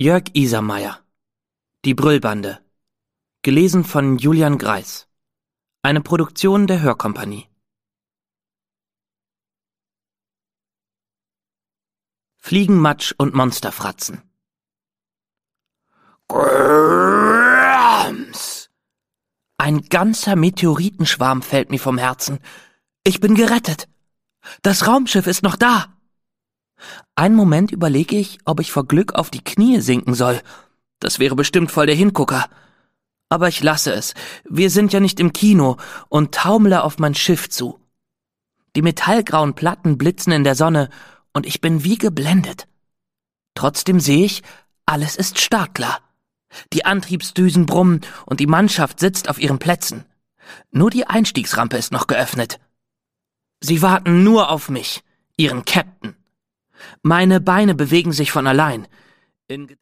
Jörg Isermeier. Die Brüllbande. Gelesen von Julian Greiß. Eine Produktion der Hörkompanie. Fliegenmatsch und Monsterfratzen. Grams! Ein ganzer Meteoritenschwarm fällt mir vom Herzen. Ich bin gerettet. Das Raumschiff ist noch da. Einen Moment überlege ich, ob ich vor Glück auf die Knie sinken soll. Das wäre bestimmt voll der Hingucker. Aber ich lasse es. Wir sind ja nicht im Kino und taumle auf mein Schiff zu. Die metallgrauen Platten blitzen in der Sonne und ich bin wie geblendet. Trotzdem sehe ich, alles ist startklar. Die Antriebsdüsen brummen und die Mannschaft sitzt auf ihren Plätzen. Nur die Einstiegsrampe ist noch geöffnet. Sie warten nur auf mich, ihren Captain. Meine Beine bewegen sich von allein.